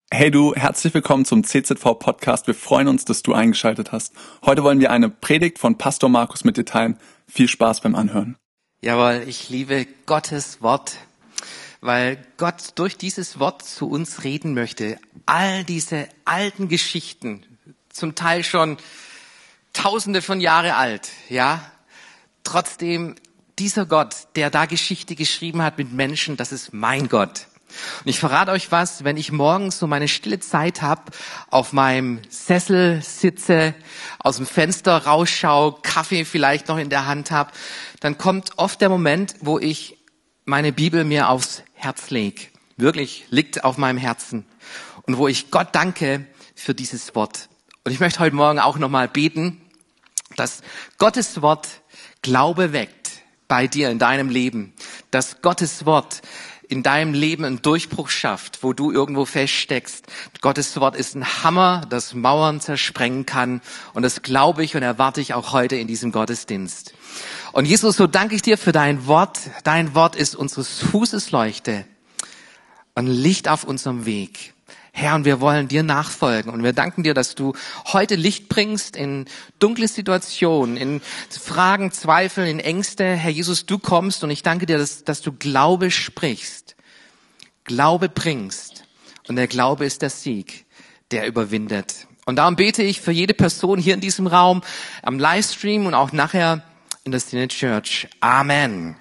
Hey du, herzlich willkommen zum CZV-Podcast. Wir freuen uns, dass du eingeschaltet hast. Heute wollen wir eine Predigt von Pastor Markus mit dir teilen. Viel Spaß beim Anhören. Jawohl, ich liebe Gottes Wort, weil Gott durch dieses Wort zu uns reden möchte. All diese alten Geschichten, zum Teil schon Tausende von Jahre alt, ja. Trotzdem, dieser Gott, der da Geschichte geschrieben hat mit Menschen, das ist mein Gott. Und ich verrate euch was, wenn ich morgens so meine stille Zeit habe, auf meinem Sessel sitze, aus dem Fenster rausschaue, Kaffee vielleicht noch in der Hand habe, dann kommt oft der Moment, wo ich meine Bibel mir aufs Herz lege. Wirklich, liegt auf meinem Herzen. Und wo ich Gott danke für dieses Wort. Und ich möchte heute Morgen auch nochmal beten, dass Gottes Wort Glaube weckt bei dir in deinem Leben. Dass Gottes Wort in deinem Leben einen Durchbruch schafft, wo du irgendwo feststeckst. Gottes Wort ist ein Hammer, das Mauern zersprengen kann. Und das glaube ich und erwarte ich auch heute in diesem Gottesdienst. Und Jesus, so danke ich dir für dein Wort. Dein Wort ist unseres Fußes Leuchte und Licht auf unserem Weg. Herr, und wir wollen dir nachfolgen. Und wir danken dir, dass du heute Licht bringst in dunkle Situationen, in Fragen, Zweifel, in Ängste. Herr Jesus, du kommst und ich danke dir, dass du Glaube sprichst, Glaube bringst. Und der Glaube ist der Sieg, der überwindet. Und darum bete ich für jede Person hier in diesem Raum, am Livestream und auch nachher in der Cine Church. Amen.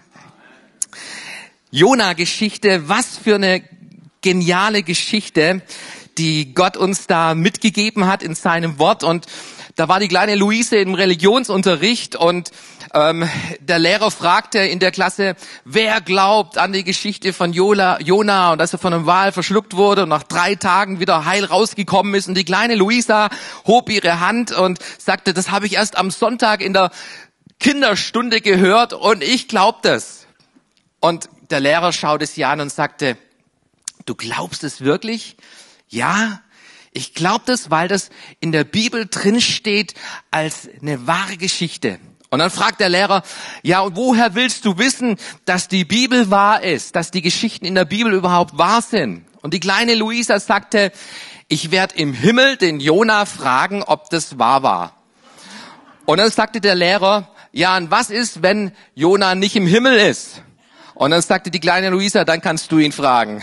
Jona-Geschichte, was für eine geniale Geschichte, die Gott uns da mitgegeben hat in seinem Wort. Und da war die kleine Luise im Religionsunterricht und der Lehrer fragte in der Klasse, wer glaubt an die Geschichte von Jona und dass er von einem Wal verschluckt wurde und nach 3 Tagen wieder heil rausgekommen ist. Und die kleine Luisa hob ihre Hand und sagte, das habe ich erst am Sonntag in der Kinderstunde gehört und ich glaube das. Und der Lehrer schaute sie an und sagte, du glaubst es wirklich? Ja, ich glaube das, weil das in der Bibel drin steht als eine wahre Geschichte. Und dann fragt der Lehrer, ja, und woher willst du wissen, dass die Bibel wahr ist, dass die Geschichten in der Bibel überhaupt wahr sind? Und die kleine Luisa sagte, ich werde im Himmel den Jona fragen, ob das wahr war. Und dann sagte der Lehrer, ja, und was ist, wenn Jona nicht im Himmel ist? Und dann sagte die kleine Luisa, dann kannst du ihn fragen.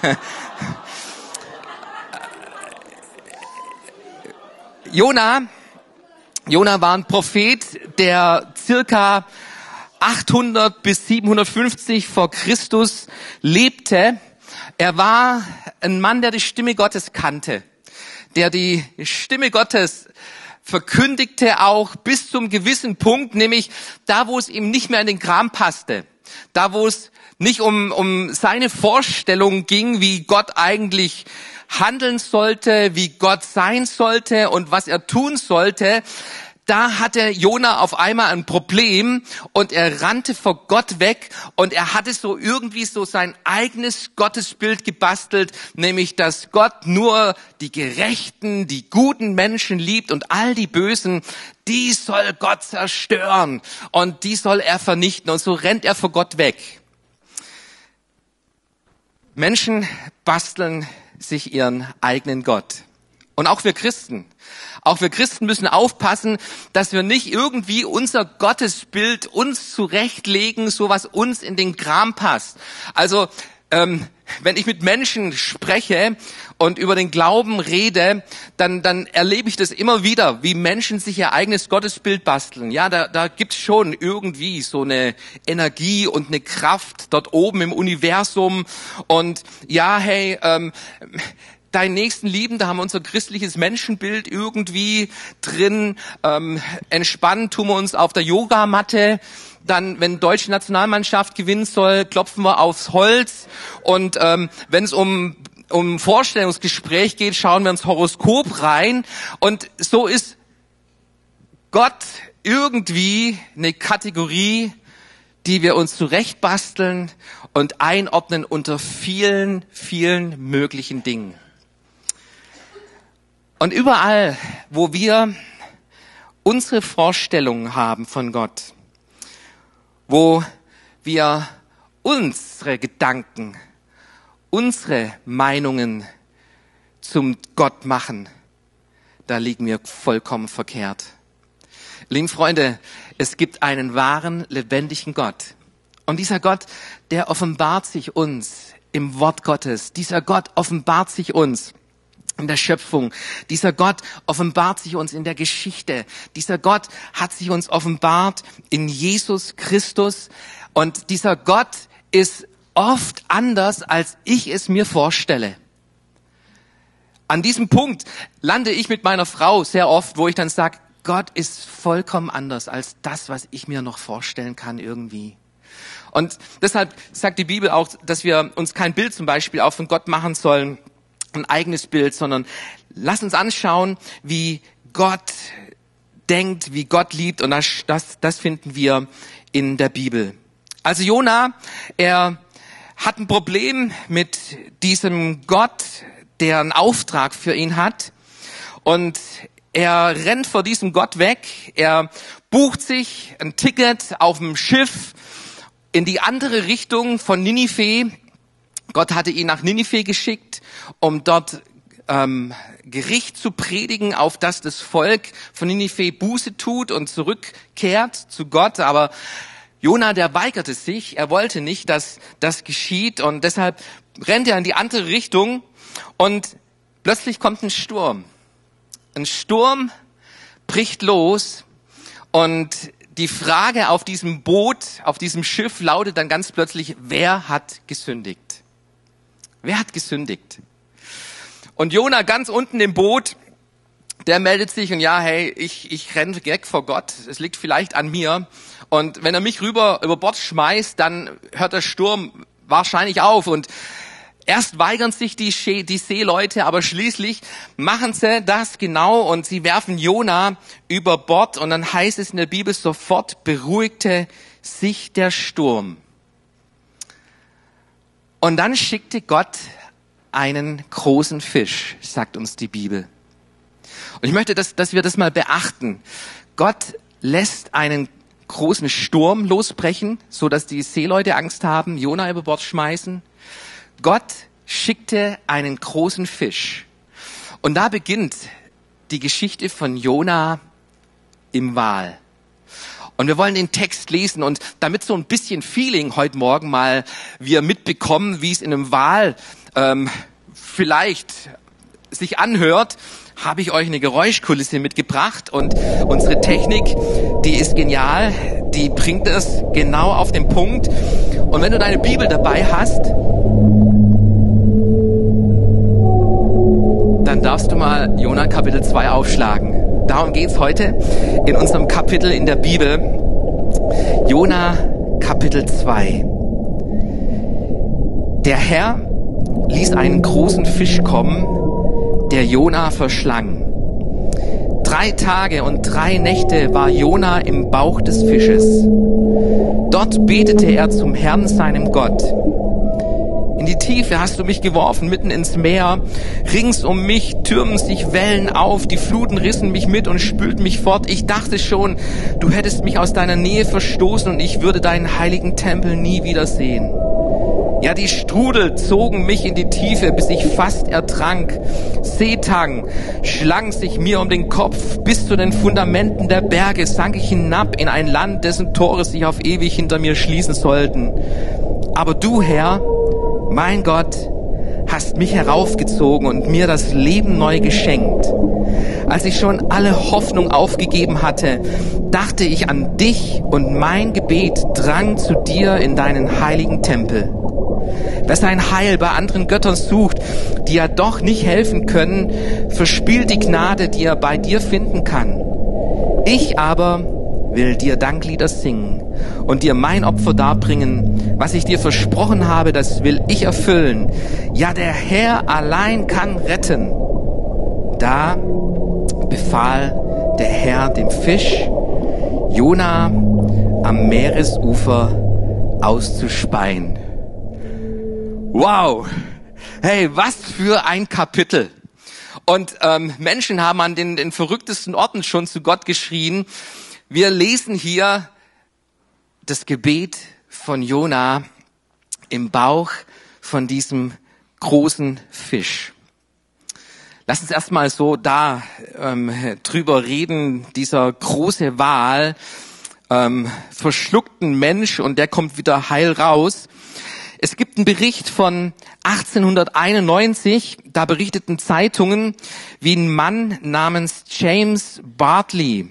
Jona war ein Prophet, der circa 800 bis 750 vor Christus lebte. Er war ein Mann, der die Stimme Gottes kannte, der die Stimme Gottes verkündigte auch bis zum gewissen Punkt, nämlich da, wo es ihm nicht mehr in den Kram passte. Da, wo es nicht um seine Vorstellung ging, wie Gott eigentlich handeln sollte, wie Gott sein sollte und was er tun sollte, da hatte Jona auf einmal ein Problem und er rannte vor Gott weg und er hatte so irgendwie so sein eigenes Gottesbild gebastelt, nämlich dass Gott nur die gerechten, die guten Menschen liebt und all die Bösen, die soll Gott zerstören und die soll er vernichten und so rennt er vor Gott weg. Menschen basteln sich ihren eigenen Gott. Und auch wir Christen müssen aufpassen, dass wir nicht irgendwie unser Gottesbild uns zurechtlegen, so was uns in den Kram passt. Also, wenn ich mit Menschen spreche und über den Glauben rede, dann erlebe ich das immer wieder, wie Menschen sich ihr eigenes Gottesbild basteln. Ja, da gibt's schon irgendwie so eine Energie und eine Kraft dort oben im Universum. Und ja, hey, deinen Nächsten lieben, da haben wir unser christliches Menschenbild irgendwie drin. Entspannen tun wir uns auf der Yogamatte. Dann, wenn die deutsche Nationalmannschaft gewinnen soll, klopfen wir aufs Holz. Und wenn es um Vorstellungsgespräch geht, schauen wir ins Horoskop rein. Und so ist Gott irgendwie eine Kategorie, die wir uns zurechtbasteln und einordnen unter vielen, vielen möglichen Dingen. Und überall, wo wir unsere Vorstellungen haben von Gott, wo wir unsere Gedanken, unsere Meinungen zum Gott machen, da liegen wir vollkommen verkehrt. Liebe Freunde, es gibt einen wahren, lebendigen Gott. Und dieser Gott, der offenbart sich uns im Wort Gottes. Dieser Gott offenbart sich uns in der Schöpfung. Dieser Gott offenbart sich uns in der Geschichte. Dieser Gott hat sich uns offenbart in Jesus Christus. Und dieser Gott ist oft anders, als ich es mir vorstelle. An diesem Punkt lande ich mit meiner Frau sehr oft, wo ich dann sage, Gott ist vollkommen anders als das, was ich mir noch vorstellen kann irgendwie. Und deshalb sagt die Bibel auch, dass wir uns kein Bild zum Beispiel auch von Gott machen sollen, ein eigenes Bild, sondern lass uns anschauen, wie Gott denkt, wie Gott liebt, und das finden wir in der Bibel. Also Jona, er hat ein Problem mit diesem Gott, der einen Auftrag für ihn hat, und er rennt vor diesem Gott weg. Er bucht sich ein Ticket auf dem Schiff in die andere Richtung von Ninive. Gott hatte ihn nach Ninive geschickt, um dort Gericht zu predigen, auf das das Volk von Ninive Buße tut und zurückkehrt zu Gott. Aber Jona, der weigerte sich. Er wollte nicht, dass das geschieht, und deshalb rennt er in die andere Richtung, und plötzlich kommt ein Sturm. Ein Sturm bricht los, und die Frage auf diesem Boot, auf diesem Schiff lautet dann ganz plötzlich, wer hat gesündigt? Wer hat gesündigt? Und Jona ganz unten im Boot, der meldet sich und ja, hey, ich renne weg vor Gott, es liegt vielleicht an mir. Und wenn er mich über Bord schmeißt, dann hört der Sturm wahrscheinlich auf. Und erst weigern sich die Seeleute, aber schließlich machen sie das genau, und sie werfen Jona über Bord, und dann heißt es in der Bibel, sofort beruhigte sich der Sturm. Und dann schickte Gott einen großen Fisch, sagt uns die Bibel. Und ich möchte, dass wir das mal beachten. Gott lässt einen großen Sturm losbrechen, so dass die Seeleute Angst haben, Jona über Bord schmeißen. Gott schickte einen großen Fisch. Und da beginnt die Geschichte von Jona im Wal. Und wir wollen den Text lesen, und damit so ein bisschen Feeling heute Morgen mal wir mitbekommen, wie es in einem Wal vielleicht sich anhört, habe ich euch eine Geräuschkulisse mitgebracht, und unsere Technik, die ist genial, die bringt es genau auf den Punkt. Und wenn du deine Bibel dabei hast, dann darfst du mal Jona Kapitel 2 aufschlagen. Darum geht's heute in unserem Kapitel in der Bibel. Jona Kapitel 2. Der Herr ließ einen großen Fisch kommen, der Jona verschlang. 3 Tage und 3 Nächte war Jona im Bauch des Fisches. Dort betete er zum Herrn, seinem Gott. In die Tiefe hast du mich geworfen, mitten ins Meer. Rings um mich türmen sich Wellen auf, die Fluten rissen mich mit und spülten mich fort. Ich dachte schon, du hättest mich aus deiner Nähe verstoßen, und ich würde deinen heiligen Tempel nie wiedersehen. Ja, die Strudel zogen mich in die Tiefe, bis ich fast ertrank. Seetang schlang sich mir um den Kopf. Bis zu den Fundamenten der Berge sank ich hinab in ein Land, dessen Tore sich auf ewig hinter mir schließen sollten. Aber du, Herr, mein Gott, hast mich heraufgezogen und mir das Leben neu geschenkt. Als ich schon alle Hoffnung aufgegeben hatte, dachte ich an dich, und mein Gebet drang zu dir in deinen heiligen Tempel. Wer sein Heil bei anderen Göttern sucht, die ja doch nicht helfen können, verspielt die Gnade, die er bei dir finden kann. Ich aber will dir Danklieder singen und dir mein Opfer darbringen. Was ich dir versprochen habe, das will ich erfüllen. Ja, der Herr allein kann retten. Da befahl der Herr dem Fisch, Jona am Meeresufer auszuspeien. Wow! Hey, was für ein Kapitel! Und Menschen haben an den verrücktesten Orten schon zu Gott geschrien. Wir lesen hier das Gebet von Jona im Bauch von diesem großen Fisch. Lass uns erstmal so drüber reden, dieser große Wal, verschluckt einen Mensch und der kommt wieder heil raus. Es gibt einen Bericht von 1891, da berichteten Zeitungen, wie ein Mann namens James Bartley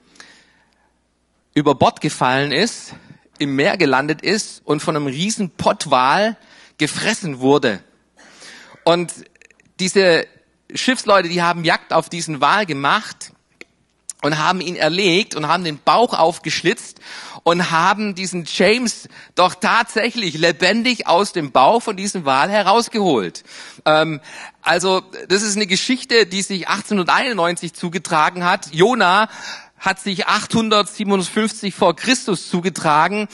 über Bord gefallen ist, im Meer gelandet ist und von einem riesen Pottwal gefressen wurde. Und diese Schiffsleute, die haben Jagd auf diesen Wal gemacht und haben ihn erlegt und haben den Bauch aufgeschlitzt und haben diesen James doch tatsächlich lebendig aus dem Bauch von diesem Wal herausgeholt. Also das ist eine Geschichte, die sich 1891 zugetragen hat. Jona hat sich 857 vor Christus zugetragen.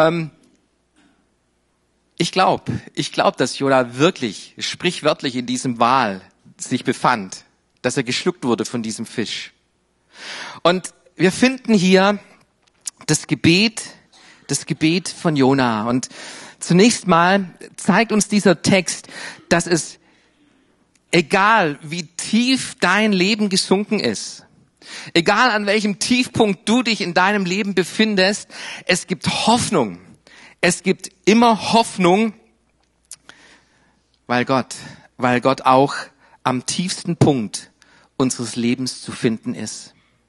Ich glaube, dass Jona wirklich, sprichwörtlich in diesem Wal sich befand, dass er geschluckt wurde von diesem Fisch. Und wir finden hier das Gebet von Jona. Und zunächst mal zeigt uns dieser Text, dass es, egal wie tief dein Leben gesunken ist, egal an welchem Tiefpunkt du dich in deinem Leben befindest, es gibt Hoffnung. Es gibt immer Hoffnung, weil Gott auch am tiefsten Punkt unseres Lebens zu finden ist.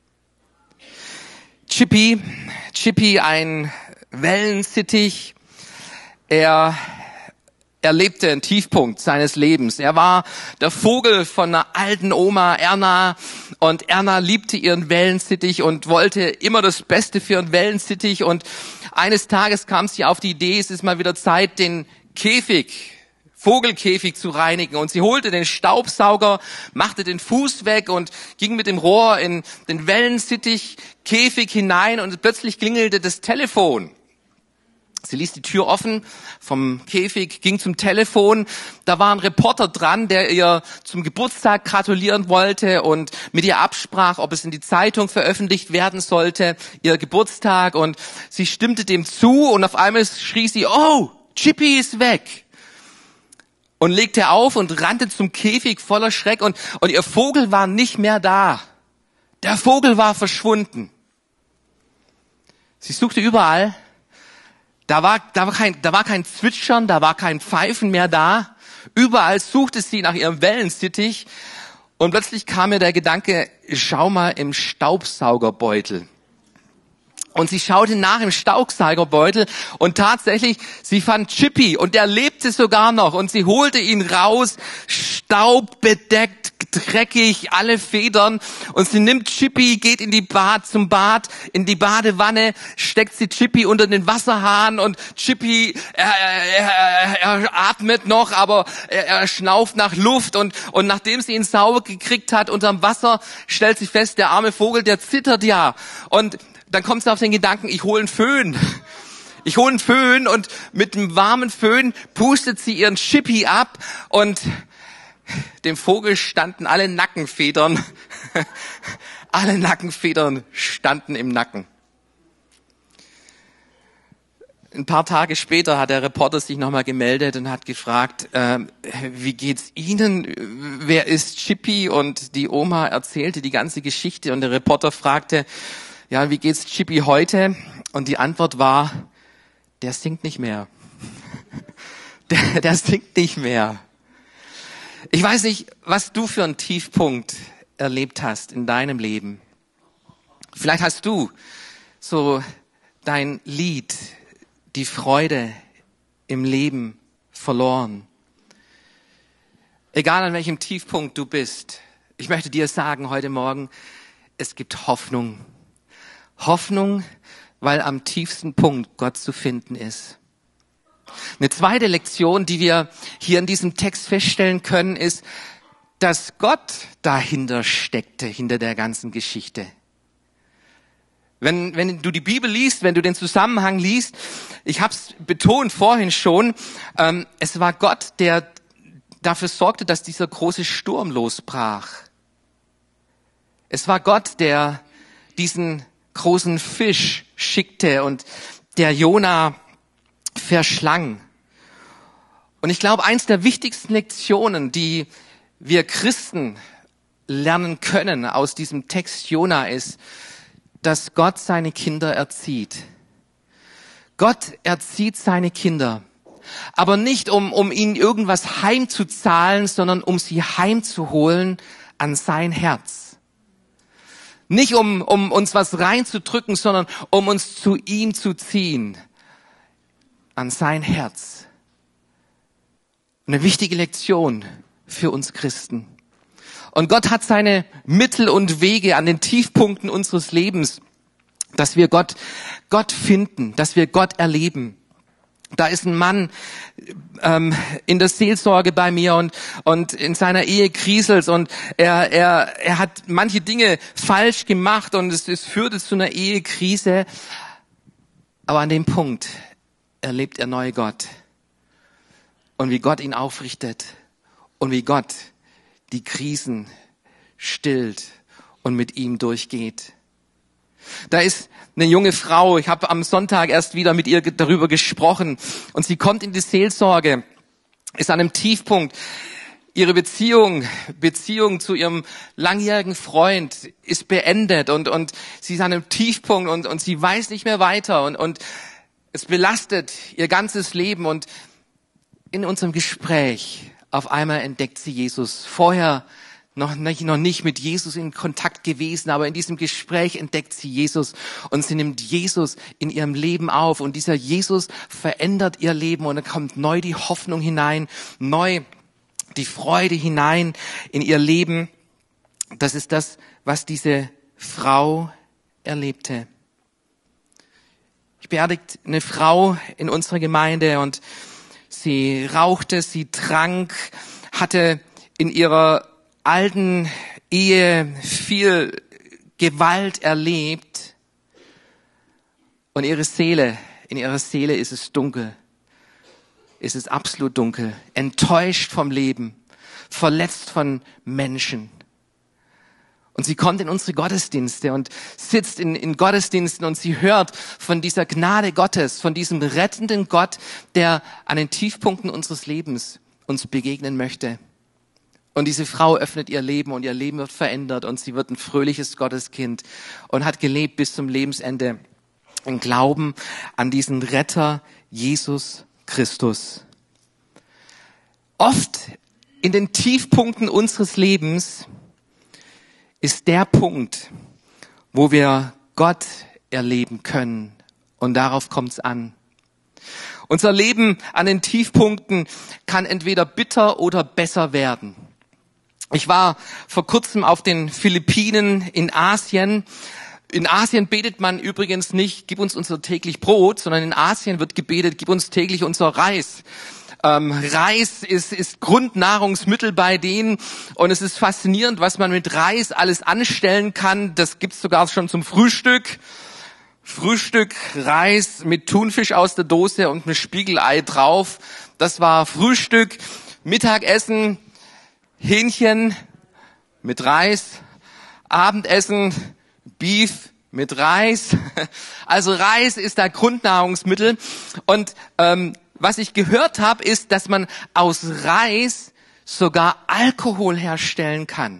Chippy, ein Wellensittich, er erlebte einen Tiefpunkt seines Lebens. Er war der Vogel von einer alten Oma, Erna, und Erna liebte ihren Wellensittich und wollte immer das Beste für ihren Wellensittich, und eines Tages kam sie auf die Idee, es ist mal wieder Zeit, den Vogelkäfig zu reinigen, und sie holte den Staubsauger, machte den Fuß weg und ging mit dem Rohr in den Wellensittichkäfig hinein, und plötzlich klingelte das Telefon. Sie ließ die Tür offen vom Käfig, ging zum Telefon. Da war ein Reporter dran, der ihr zum Geburtstag gratulieren wollte und mit ihr absprach, ob es in die Zeitung veröffentlicht werden sollte, ihr Geburtstag. Und sie stimmte dem zu, und auf einmal schrie sie, oh, Chippy ist weg. Und legte auf und rannte zum Käfig voller Schreck, und ihr Vogel war nicht mehr da. Der Vogel war verschwunden. Sie suchte überall. Da war kein Zwitschern, da war kein Pfeifen mehr da. Überall suchte sie nach ihrem Wellensittich, und plötzlich kam mir der Gedanke, schau mal im Staubsaugerbeutel. Und sie schaute nach im Staubsaugerbeutel, und tatsächlich, sie fand Chippy, und der lebte sogar noch, und sie holte ihn raus, staubbedeckt, dreckig, alle Federn, und sie nimmt Chippy, geht in die Badewanne, steckt sie Chippy unter den Wasserhahn, und Chippy, er atmet noch, aber er schnauft nach Luft, und nachdem sie ihn sauber gekriegt hat unterm Wasser, stellt sie fest, der arme Vogel, der zittert ja, und dann kommt sie auf den Gedanken, ich hole einen Föhn. Und mit einem warmen Föhn pustet sie ihren Chippy ab, und dem Vogel standen alle Nackenfedern standen im Nacken. Ein paar Tage später hat der Reporter sich nochmal gemeldet und hat gefragt, wie geht's Ihnen? Wer ist Chippy? Und die Oma erzählte die ganze Geschichte, und der Reporter fragte, ja, wie geht's Chippy heute? Und die Antwort war, der singt nicht mehr. Der singt nicht mehr. Ich weiß nicht, was du für einen Tiefpunkt erlebt hast in deinem Leben. Vielleicht hast du so dein Lied, die Freude im Leben verloren. Egal an welchem Tiefpunkt du bist, ich möchte dir sagen heute Morgen, es gibt Hoffnung. Hoffnung, weil am tiefsten Punkt Gott zu finden ist. Eine zweite Lektion, die wir hier in diesem Text feststellen können, ist, dass Gott dahinter steckte, hinter der ganzen Geschichte. Wenn du die Bibel liest, wenn du den Zusammenhang liest, ich habe es betont vorhin schon, es war Gott, der dafür sorgte, dass dieser große Sturm losbrach. Es war Gott, der diesen großen Fisch schickte und der Jona verschlang. Und ich glaube, eins der wichtigsten Lektionen, die wir Christen lernen können aus diesem Text Jona ist, dass Gott seine Kinder erzieht. Gott erzieht seine Kinder, aber nicht um ihnen irgendwas heimzuzahlen, sondern um sie heimzuholen an sein Herz. Nicht um uns was reinzudrücken, sondern um uns zu ihm zu ziehen, an sein Herz. Eine wichtige Lektion für uns Christen. Und Gott hat seine Mittel und Wege an den Tiefpunkten unseres Lebens, dass wir Gott finden, dass wir Gott erleben. Da ist ein Mann in der Seelsorge bei mir und in seiner Ehe kriselt's und er hat manche Dinge falsch gemacht und es führte zu einer Ehekrise. Aber an dem Punkt erlebt er neu Gott und wie Gott ihn aufrichtet und wie Gott die Krisen stillt und mit ihm durchgeht. Da ist eine junge Frau, ich habe am Sonntag erst wieder mit ihr darüber gesprochen und sie kommt in die Seelsorge, ist an einem Tiefpunkt. Ihre Beziehung zu ihrem langjährigen Freund ist beendet und sie ist an einem Tiefpunkt und sie weiß nicht mehr weiter und es belastet ihr ganzes Leben und in unserem Gespräch auf einmal entdeckt sie Jesus. Vorher noch nicht mit Jesus in Kontakt gewesen, aber in diesem Gespräch entdeckt sie Jesus und sie nimmt Jesus in ihrem Leben auf und dieser Jesus verändert ihr Leben und da kommt neu die Hoffnung hinein, neu die Freude hinein in ihr Leben. Das ist das, was diese Frau erlebte. Ich beerdigt eine Frau in unserer Gemeinde und sie rauchte, sie trank, hatte in ihrer alten Ehe viel Gewalt erlebt und in ihrer Seele ist es dunkel. Es ist absolut dunkel, enttäuscht vom Leben, verletzt von Menschen. Und sie kommt in unsere Gottesdienste und sitzt in Gottesdiensten und sie hört von dieser Gnade Gottes, von diesem rettenden Gott, der an den Tiefpunkten unseres Lebens uns begegnen möchte. Und diese Frau öffnet ihr Leben und ihr Leben wird verändert und sie wird ein fröhliches Gotteskind und hat gelebt bis zum Lebensende im Glauben an diesen Retter Jesus Christus. Oft in den Tiefpunkten unseres Lebens ist der Punkt, wo wir Gott erleben können. Und darauf kommt es an. Unser Leben an den Tiefpunkten kann entweder bitter oder besser werden. Ich war vor kurzem auf den Philippinen in Asien. In Asien betet man übrigens nicht, gib uns unser täglich Brot, sondern in Asien wird gebetet, gib uns täglich unser Reis. Reis ist Grundnahrungsmittel bei denen und es ist faszinierend, was man mit Reis alles anstellen kann. Das gibt's sogar schon zum Frühstück. Reis mit Thunfisch aus der Dose und einem Spiegelei drauf. Das war Frühstück. Mittagessen, Hähnchen mit Reis. Abendessen, Beef mit Reis. Also Reis ist da Grundnahrungsmittel und was ich gehört habe, ist, dass man aus Reis sogar Alkohol herstellen kann.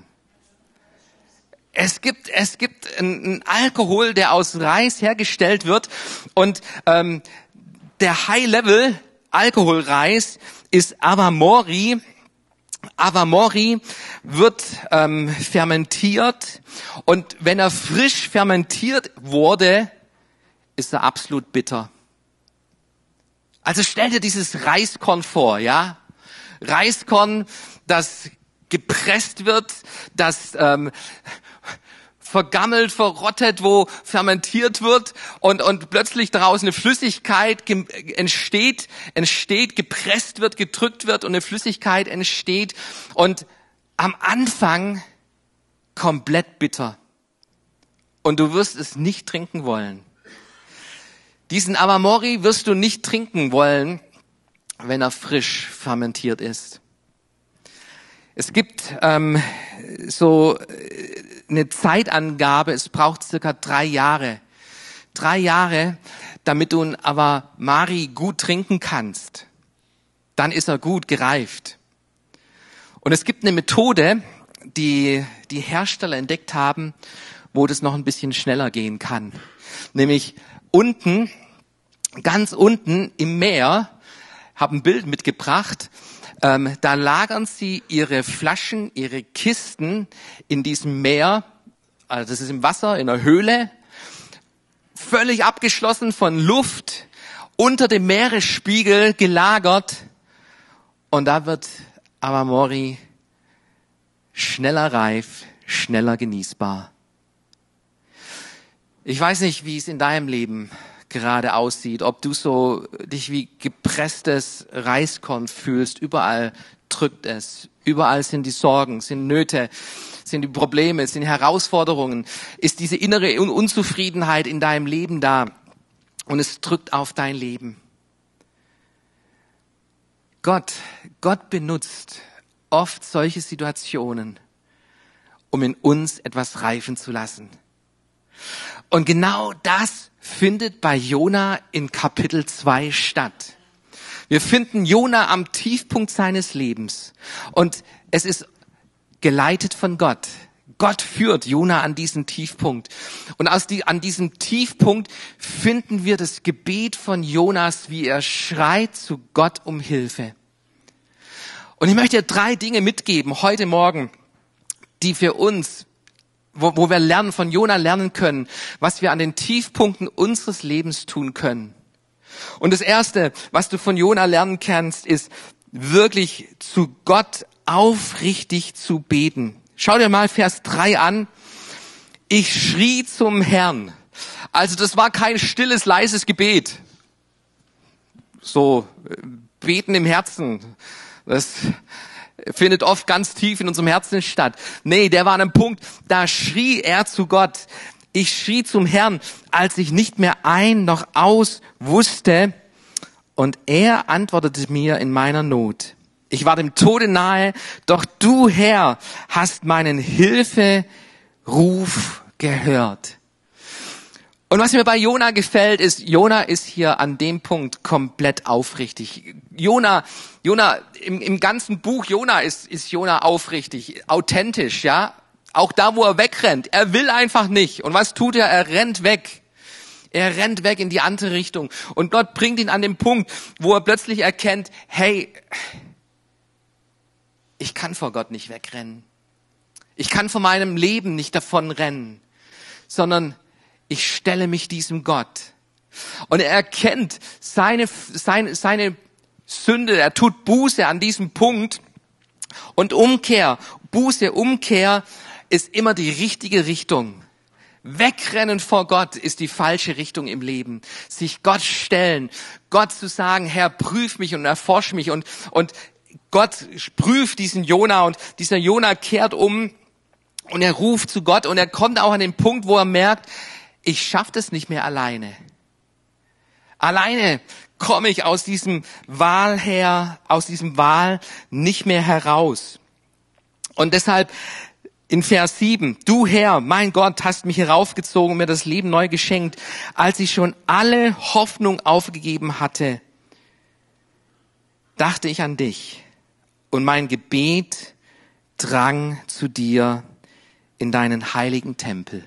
Es gibt einen Alkohol, der aus Reis hergestellt wird und der High-Level Alkoholreis ist Awamori. Awamori wird fermentiert und wenn er frisch fermentiert wurde, ist er absolut bitter. Also stell dir dieses Reiskorn vor, ja? Reiskorn, das gepresst wird, das vergammelt, verrottet, wo fermentiert wird und plötzlich daraus eine Flüssigkeit entsteht, gepresst wird, gedrückt wird und eine Flüssigkeit entsteht und am Anfang komplett bitter. Und du wirst es nicht trinken wollen. Diesen Awamori wirst du nicht trinken wollen, wenn er frisch fermentiert ist. Es gibt so eine Zeitangabe, es braucht circa 3 Jahre. 3 Jahre, damit du einen Awamori gut trinken kannst. Dann ist er gut gereift. Und es gibt eine Methode, die Hersteller entdeckt haben, wo das noch ein bisschen schneller gehen kann. Nämlich unten, ganz unten im Meer, habe ein Bild mitgebracht, da lagern sie ihre Flaschen, ihre Kisten in diesem Meer, also das ist im Wasser, in einer Höhle, völlig abgeschlossen von Luft, unter dem Meeresspiegel gelagert. Und da wird Amamori schneller reif, schneller genießbar. Ich weiß nicht, wie es in deinem Leben gerade aussieht, ob du so dich wie gepresstes Reiskorn fühlst. Überall drückt es, überall sind die Sorgen, sind Nöte, sind die Probleme, sind Herausforderungen. Ist diese innere Unzufriedenheit in deinem Leben da und es drückt auf dein Leben. Gott benutzt oft solche Situationen, um in uns etwas reifen zu lassen. Und genau das findet bei Jona in Kapitel 2 statt. Wir finden Jona am Tiefpunkt seines Lebens und es ist geleitet von Gott. Gott führt Jona an diesen Tiefpunkt. Und an diesem Tiefpunkt finden wir das Gebet von Jonas, wie er schreit zu Gott um Hilfe. Und ich möchte dir 3 Dinge mitgeben heute Morgen, die für uns, wo wir von Jona lernen können, was wir an den Tiefpunkten unseres Lebens tun können. Und das Erste, was du von Jona lernen kannst, ist wirklich zu Gott aufrichtig zu beten. Schau dir mal Vers 3 an. Ich schrie zum Herrn. Also das war kein stilles, leises Gebet. So, beten im Herzen. Das findet oft ganz tief in unserem Herzen statt. Nee, der war an einem Punkt, da schrie er zu Gott. Ich schrie zum Herrn, als ich nicht mehr ein noch aus wusste. Und er antwortete mir in meiner Not. Ich war dem Tode nahe, doch du, Herr, hast meinen Hilferuf gehört. Und was mir bei Jona gefällt, ist, Jona ist hier an dem Punkt komplett aufrichtig. Jona, im ganzen Buch Jona ist Jona aufrichtig, authentisch, ja. Auch da, wo er wegrennt. Er will einfach nicht. Und was tut er? Er rennt weg. Er rennt weg in die andere Richtung. Und Gott bringt ihn an den Punkt, wo er plötzlich erkennt, hey, ich kann vor Gott nicht wegrennen. Ich kann von meinem Leben nicht davon rennen, sondern ich stelle mich diesem Gott. Und er erkennt seine Sünde, er tut Buße an diesem Punkt. Und Umkehr ist immer die richtige Richtung. Wegrennen vor Gott ist die falsche Richtung im Leben. Sich Gott stellen, Gott zu sagen, Herr, prüf mich und erforsch mich. Und Gott prüft diesen Jona und dieser Jona kehrt um und er ruft zu Gott und er kommt auch an den Punkt, wo er merkt, ich schaffe das nicht mehr alleine. Alleine komme ich aus diesem Wal nicht mehr heraus. Und deshalb in Vers 7, du Herr, mein Gott, hast mich heraufgezogen und mir das Leben neu geschenkt, als ich schon alle Hoffnung aufgegeben hatte, dachte ich an dich und mein Gebet drang zu dir in deinen heiligen Tempel.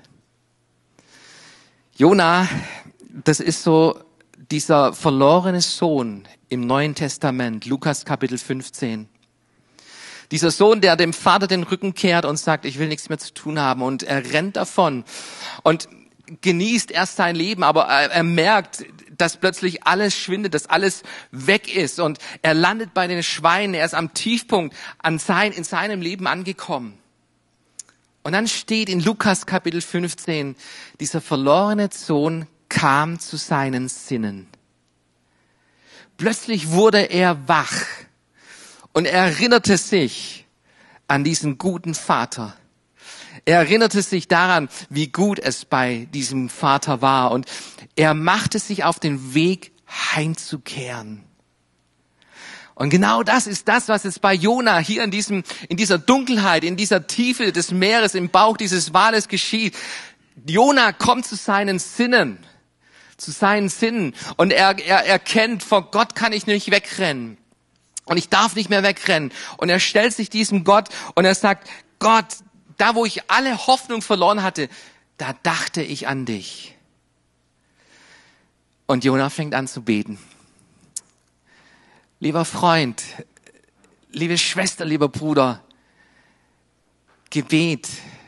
Jona, das ist so dieser verlorene Sohn im Neuen Testament, Lukas Kapitel 15. Dieser Sohn, der dem Vater den Rücken kehrt und sagt, ich will nichts mehr zu tun haben. Und er rennt davon und genießt erst sein Leben, aber er merkt, dass plötzlich alles schwindet, dass alles weg ist. Und er landet bei den Schweinen, er ist am Tiefpunkt in seinem Leben angekommen. Und dann steht in Lukas Kapitel 15, dieser verlorene Sohn kam zu seinen Sinnen. Plötzlich wurde er wach und er erinnerte sich an diesen guten Vater. Er erinnerte sich daran, wie gut es bei diesem Vater war und er machte sich auf den Weg, heimzukehren. Und genau das ist das, was jetzt bei Jona hier in dieser Dunkelheit, in dieser Tiefe des Meeres, im Bauch dieses Wales geschieht. Jona kommt zu seinen Sinnen und er erkennt, vor Gott kann ich nicht wegrennen und ich darf nicht mehr wegrennen. Und er stellt sich diesem Gott und er sagt, Gott, da wo ich alle Hoffnung verloren hatte, da dachte ich an dich. Und Jona fängt an zu beten. Lieber Freund, liebe Schwester, lieber Bruder, Gebet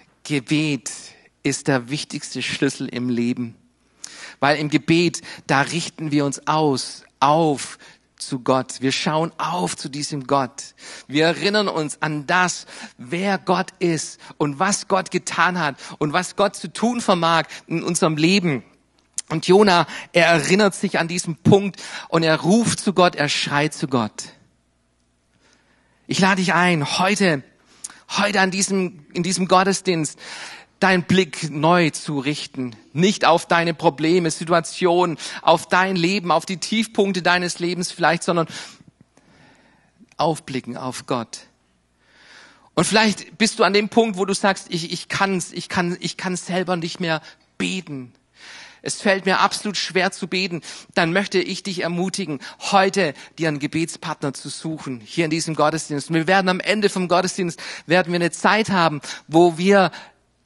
ist der wichtigste Schlüssel im Leben. Weil im Gebet, da richten wir uns auf zu Gott. Wir schauen auf zu diesem Gott. Wir erinnern uns an das, wer Gott ist und was Gott getan hat und was Gott zu tun vermag in unserem Leben. Und Jona, er erinnert sich an diesen Punkt und er ruft zu Gott, er schreit zu Gott. Ich lade dich ein, heute in diesem Gottesdienst, deinen Blick neu zu richten. Nicht auf deine Probleme, Situationen, auf dein Leben, auf die Tiefpunkte deines Lebens vielleicht, sondern aufblicken auf Gott. Und vielleicht bist du an dem Punkt, wo du sagst, ich kann selber nicht mehr beten. Es fällt mir absolut schwer zu beten. Dann möchte ich dich ermutigen, heute dir einen Gebetspartner zu suchen, hier in diesem Gottesdienst. Wir werden am Ende vom Gottesdienst, eine Zeit haben, wo wir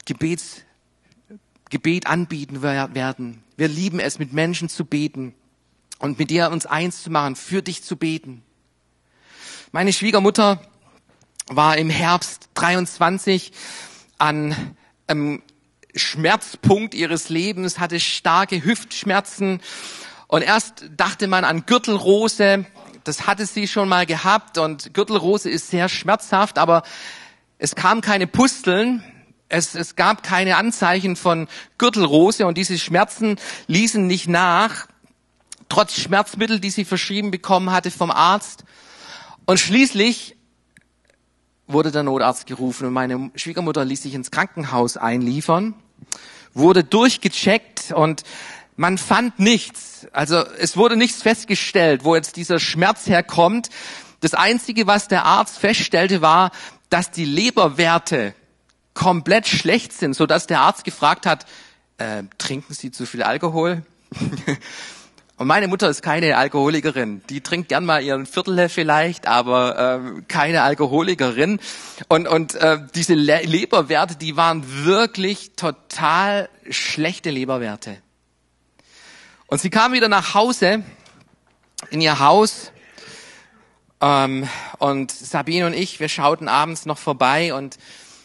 Gebet anbieten werden. Wir lieben es, mit Menschen zu beten und mit dir uns eins zu machen, für dich zu beten. Meine Schwiegermutter war im Herbst 23 an Schmerzpunkt ihres Lebens, hatte starke Hüftschmerzen und erst dachte man an Gürtelrose. Das hatte sie schon mal gehabt und Gürtelrose ist sehr schmerzhaft, aber es kam keine Pusteln. Es gab keine Anzeichen von Gürtelrose und diese Schmerzen ließen nicht nach, trotz Schmerzmittel, die sie verschrieben bekommen hatte vom Arzt. Und schließlich wurde der Notarzt gerufen und meine Schwiegermutter ließ sich ins Krankenhaus einliefern, wurde durchgecheckt und man fand nichts. Also es wurde nichts festgestellt, wo jetzt dieser Schmerz herkommt. Das Einzige, was der Arzt feststellte, war, dass die Leberwerte komplett schlecht sind, so dass der Arzt gefragt hat, trinken Sie zu viel Alkohol? Und meine Mutter ist keine Alkoholikerin. Die trinkt gern mal ihren Viertel vielleicht, aber keine Alkoholikerin. Und diese Leberwerte, die waren wirklich total schlechte Leberwerte. Und sie kam wieder nach Hause, in ihr Haus. Und Sabine und ich, wir schauten abends noch vorbei und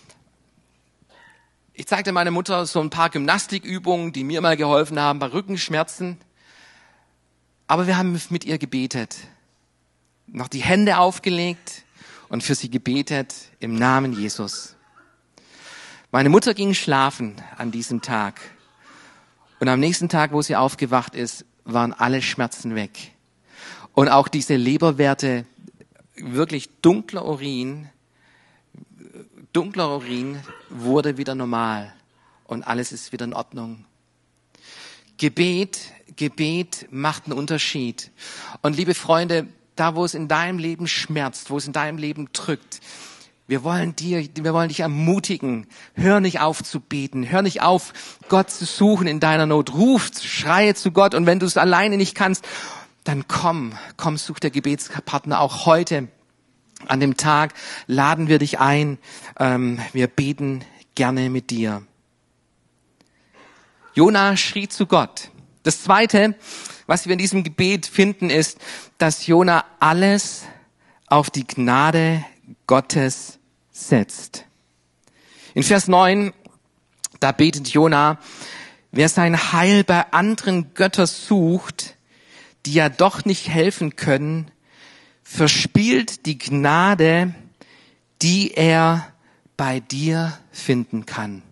ich zeigte meiner Mutter so ein paar Gymnastikübungen, die mir mal geholfen haben bei Rückenschmerzen. Aber wir haben mit ihr gebetet, noch die Hände aufgelegt und für sie gebetet im Namen Jesus. Meine Mutter ging schlafen an diesem Tag. Und am nächsten Tag, wo sie aufgewacht ist, waren alle Schmerzen weg. Und auch diese Leberwerte, wirklich dunkler Urin wurde wieder normal und alles ist wieder in Ordnung. Gebet macht einen Unterschied. Und liebe Freunde, da wo es in deinem Leben schmerzt, wo es in deinem Leben drückt, wir wollen dich ermutigen, hör nicht auf zu beten, hör nicht auf, Gott zu suchen in deiner Not, schreie zu Gott und wenn du es alleine nicht kannst, dann komm, such der Gebetspartner auch heute. An dem Tag laden wir dich ein. Wir beten gerne mit dir. Jona schrie zu Gott. Das Zweite, was wir in diesem Gebet finden, ist, dass Jona alles auf die Gnade Gottes setzt. In Vers 9, da betet Jona, wer sein Heil bei anderen Göttern sucht, die ja doch nicht helfen können, verspielt die Gnade, die er bei dir finden kann.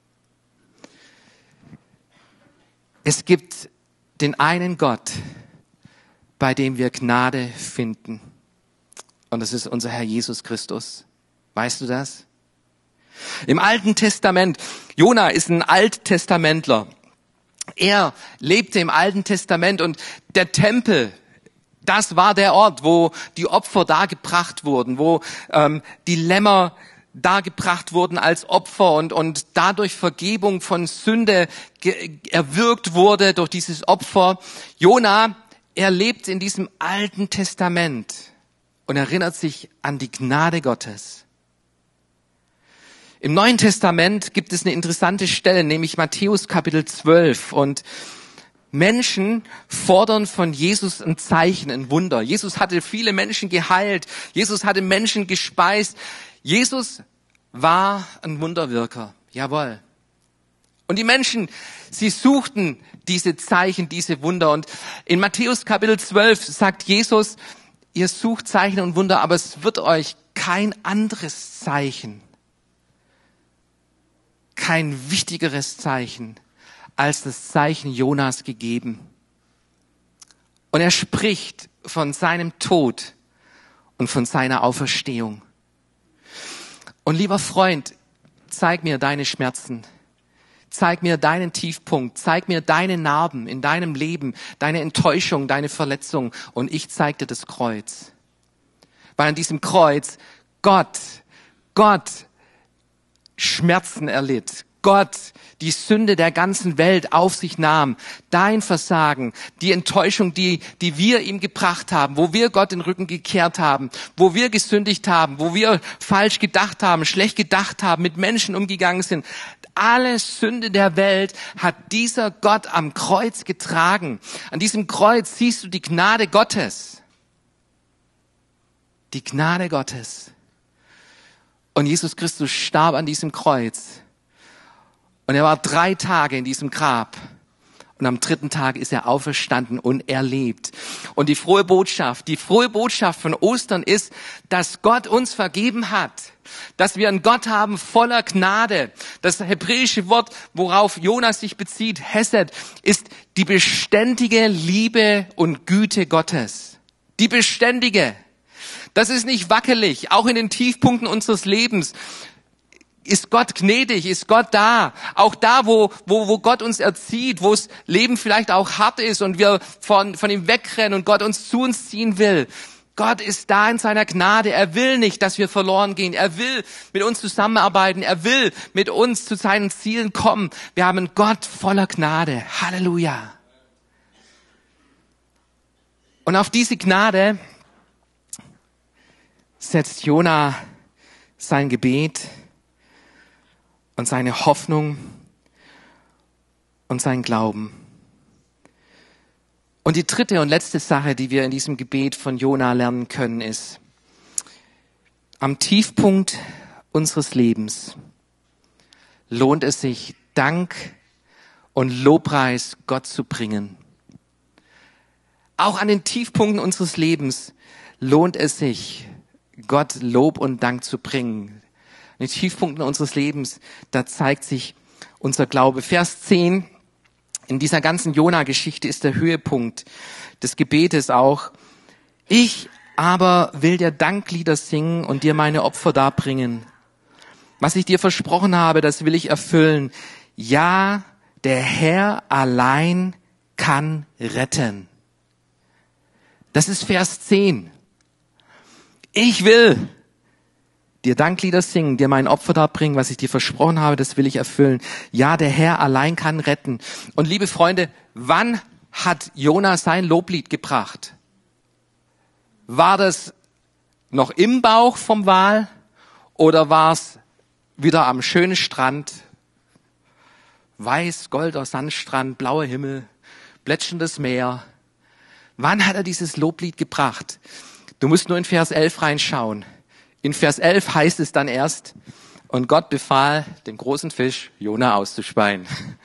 Es gibt den einen Gott, bei dem wir Gnade finden. Und das ist unser Herr Jesus Christus. Weißt du das? Im Alten Testament, Jona ist ein Alttestamentler. Er lebte im Alten Testament und der Tempel, das war der Ort, wo die Opfer dargebracht wurden, wo die Lämmer dargebracht wurden als Opfer und dadurch Vergebung von Sünde erwirkt wurde durch dieses Opfer. Jona, er lebt in diesem Alten Testament und erinnert sich an die Gnade Gottes. Im Neuen Testament gibt es eine interessante Stelle, nämlich Matthäus Kapitel 12. Und Menschen fordern von Jesus ein Zeichen, ein Wunder. Jesus hatte viele Menschen geheilt. Jesus hatte Menschen gespeist. Jesus war ein Wunderwirker. Jawohl. Und die Menschen, sie suchten diese Zeichen, diese Wunder. Und in Matthäus Kapitel 12 sagt Jesus, ihr sucht Zeichen und Wunder, aber es wird euch kein anderes Zeichen, kein wichtigeres Zeichen als das Zeichen Jonas gegeben. Und er spricht von seinem Tod und von seiner Auferstehung. Und lieber Freund, zeig mir deine Schmerzen. Zeig mir deinen Tiefpunkt. Zeig mir deine Narben in deinem Leben, deine Enttäuschung, deine Verletzung. Und ich zeig dir das Kreuz. Weil an diesem Kreuz Gott Schmerzen erlitt. Gott die Sünde der ganzen Welt auf sich nahm. Dein Versagen, die Enttäuschung, die wir ihm gebracht haben, wo wir Gott den Rücken gekehrt haben, wo wir gesündigt haben, wo wir falsch gedacht haben, schlecht gedacht haben, mit Menschen umgegangen sind. Alle Sünde der Welt hat dieser Gott am Kreuz getragen. An diesem Kreuz siehst du die Gnade Gottes. Die Gnade Gottes. Und Jesus Christus starb an diesem Kreuz. Und er war 3 Tage in diesem Grab. Und am 3. Tag ist er auferstanden und er lebt. Und die frohe Botschaft von Ostern ist, dass Gott uns vergeben hat. Dass wir einen Gott haben voller Gnade. Das hebräische Wort, worauf Jonas sich bezieht, Hesed, ist die beständige Liebe und Güte Gottes. Die beständige. Das ist nicht wackelig, auch in den Tiefpunkten unseres Lebens. Ist Gott gnädig? Ist Gott da? Auch da, wo Gott uns erzieht, wo das Leben vielleicht auch hart ist und wir von ihm wegrennen und Gott uns zu uns ziehen will. Gott ist da in seiner Gnade. Er will nicht, dass wir verloren gehen. Er will mit uns zusammenarbeiten. Er will mit uns zu seinen Zielen kommen. Wir haben einen Gott voller Gnade. Halleluja. Und auf diese Gnade setzt Jona sein Gebet und seine Hoffnung und sein Glauben. Und die dritte und letzte Sache, die wir in diesem Gebet von Jona lernen können, ist, am Tiefpunkt unseres Lebens lohnt es sich, Dank und Lobpreis Gott zu bringen. Auch an den Tiefpunkten unseres Lebens lohnt es sich, Gott Lob und Dank zu bringen. In den Tiefpunkten unseres Lebens, da zeigt sich unser Glaube. Vers 10, in dieser ganzen Jona-Geschichte ist der Höhepunkt des Gebetes auch. Ich aber will dir Danklieder singen und dir meine Opfer darbringen. Was ich dir versprochen habe, das will ich erfüllen. Ja, der Herr allein kann retten. Das ist Vers 10. Ich will dir Danklieder singen, dir mein Opfer darbringen, was ich dir versprochen habe, das will ich erfüllen. Ja, der Herr allein kann retten. Und liebe Freunde, wann hat Jona sein Loblied gebracht? War das noch im Bauch vom Wal oder war es wieder am schönen Strand? Weiß, goldener Sandstrand, blauer Himmel, plätscherndes Meer. Wann hat er dieses Loblied gebracht? Du musst nur in Vers 11 reinschauen. In Vers 11 heißt es dann erst, und Gott befahl dem großen Fisch, Jona auszuspeien.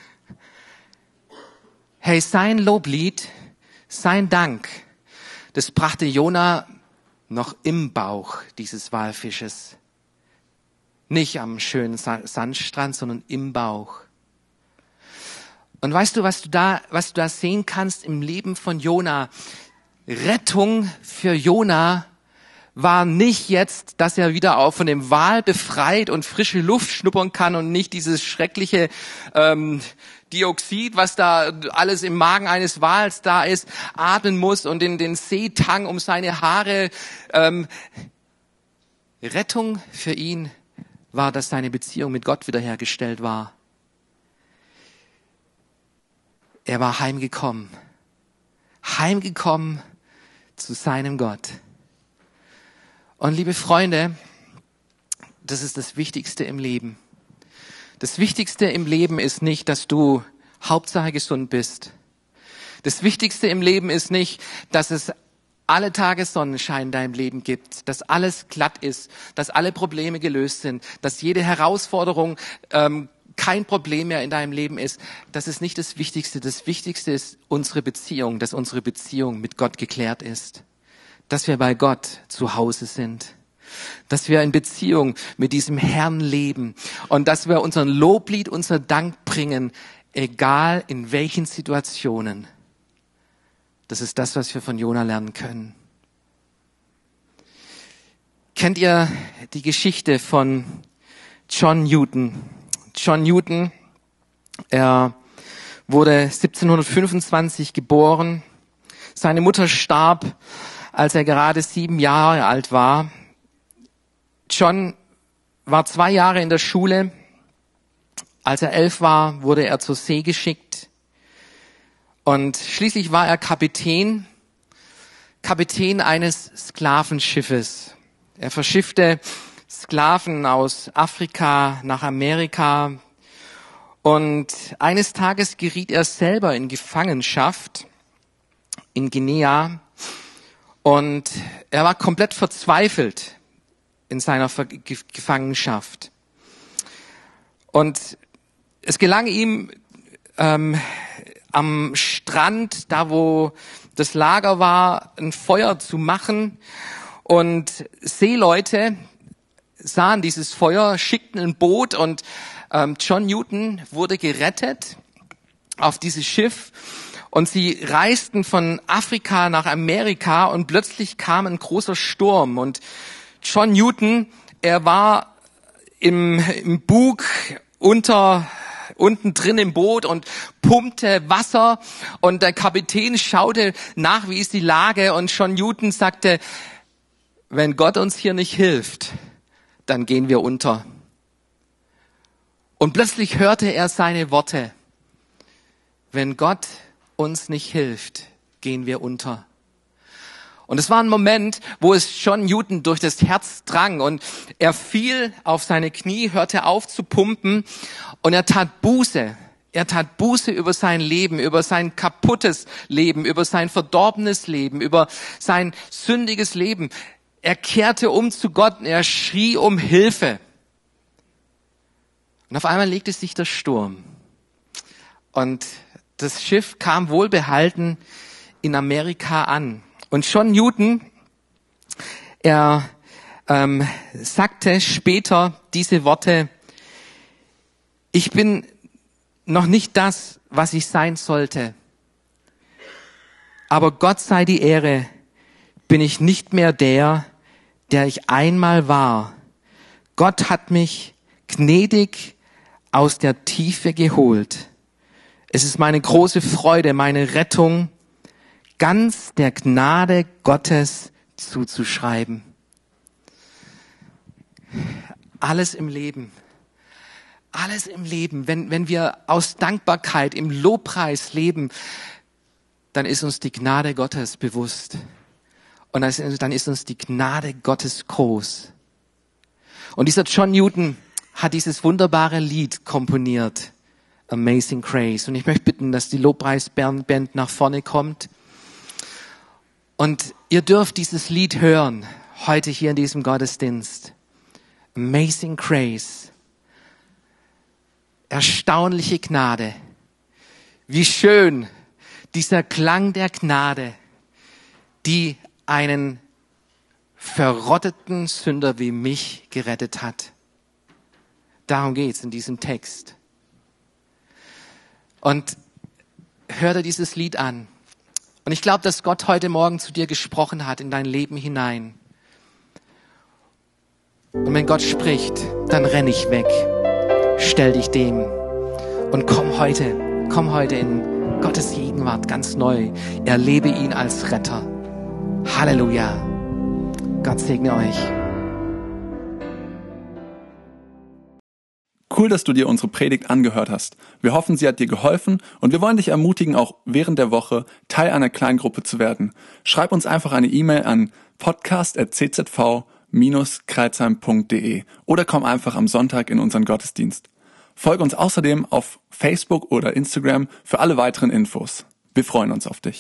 Hey, sein Loblied, sein Dank, das brachte Jona noch im Bauch dieses Walfisches. Nicht am schönen Sandstrand, sondern im Bauch. Und weißt du, was du da sehen kannst im Leben von Jona? Rettung für Jona war nicht jetzt, dass er wieder auch von dem Wal befreit und frische Luft schnuppern kann und nicht dieses schreckliche Dioxid, was da alles im Magen eines Wals da ist, atmen muss und den Seetang um seine Haare. Rettung für ihn war, dass seine Beziehung mit Gott wiederhergestellt war. Er war heimgekommen zu seinem Gott. Und liebe Freunde, das ist das Wichtigste im Leben. Das Wichtigste im Leben ist nicht, dass du Hauptsache gesund bist. Das Wichtigste im Leben ist nicht, dass es alle Tage Sonnenschein in deinem Leben gibt, dass alles glatt ist, dass alle Probleme gelöst sind, dass jede Herausforderung kein Problem mehr in deinem Leben ist. Das ist nicht das Wichtigste. Das Wichtigste ist unsere Beziehung, dass unsere Beziehung mit Gott geklärt ist. Dass wir bei Gott zu Hause sind. Dass wir in Beziehung mit diesem Herrn leben. Und dass wir unseren Loblied, unser Dank bringen, egal in welchen Situationen. Das ist das, was wir von Jona lernen können. Kennt ihr die Geschichte von John Newton? John Newton, er wurde 1725 geboren. Seine Mutter starb, als er gerade 7 Jahre alt war. John war 2 Jahre in der Schule. Als er 11 war, wurde er zur See geschickt. Und schließlich war er Kapitän eines Sklavenschiffes. Er verschiffte Sklaven aus Afrika nach Amerika. Und eines Tages geriet er selber in Gefangenschaft in Guinea. Und er war komplett verzweifelt in seiner Gefangenschaft. Und es gelang ihm, am Strand, da wo das Lager war, ein Feuer zu machen. Und Seeleute sahen dieses Feuer, schickten ein Boot und John Newton wurde gerettet auf dieses Schiff. Und sie reisten von Afrika nach Amerika und plötzlich kam ein großer Sturm. Und John Newton, er war im Bug unten drin im Boot und pumpte Wasser. Und der Kapitän schaute nach, wie ist die Lage. Und John Newton sagte, wenn Gott uns hier nicht hilft, dann gehen wir unter. Und plötzlich hörte er seine Worte. Wenn Gott uns nicht hilft, gehen wir unter. Und es war ein Moment, wo es John Newton durch das Herz drang und er fiel auf seine Knie, hörte auf zu pumpen und er tat Buße. Er tat Buße über sein Leben, über sein kaputtes Leben, über sein verdorbenes Leben, über sein sündiges Leben. Er kehrte um zu Gott und er schrie um Hilfe. Und auf einmal legte sich der Sturm. Und das Schiff kam wohlbehalten in Amerika an. Und John Newton, er sagte später diese Worte, ich bin noch nicht das, was ich sein sollte. Aber Gott sei die Ehre, bin ich nicht mehr der ich einmal war. Gott hat mich gnädig aus der Tiefe geholt. Es ist meine große Freude, meine Rettung, ganz der Gnade Gottes zuzuschreiben. Alles im Leben, wenn wir aus Dankbarkeit im Lobpreis leben, dann ist uns die Gnade Gottes bewusst. Und dann ist uns die Gnade Gottes groß. Und dieser John Newton hat dieses wunderbare Lied komponiert, Amazing Grace. Und ich möchte bitten, dass die Lobpreisband nach vorne kommt. Und ihr dürft dieses Lied hören, heute hier in diesem Gottesdienst. Amazing Grace. Erstaunliche Gnade. Wie schön dieser Klang der Gnade, die einen verrotteten Sünder wie mich gerettet hat. Darum geht's in diesem Text. Und hör dir dieses Lied an. Und ich glaube, dass Gott heute Morgen zu dir gesprochen hat in dein Leben hinein. Und wenn Gott spricht, dann renn nicht weg. Stell dich dem. Und komm heute in Gottes Gegenwart ganz neu. Erlebe ihn als Retter. Halleluja. Gott segne euch. Cool, dass du dir unsere Predigt angehört hast. Wir hoffen, sie hat dir geholfen und wir wollen dich ermutigen, auch während der Woche Teil einer Kleingruppe zu werden. Schreib uns einfach eine E-Mail an podcast@czv-kreuzheim.de oder komm einfach am Sonntag in unseren Gottesdienst. Folge uns außerdem auf Facebook oder Instagram für alle weiteren Infos. Wir freuen uns auf dich.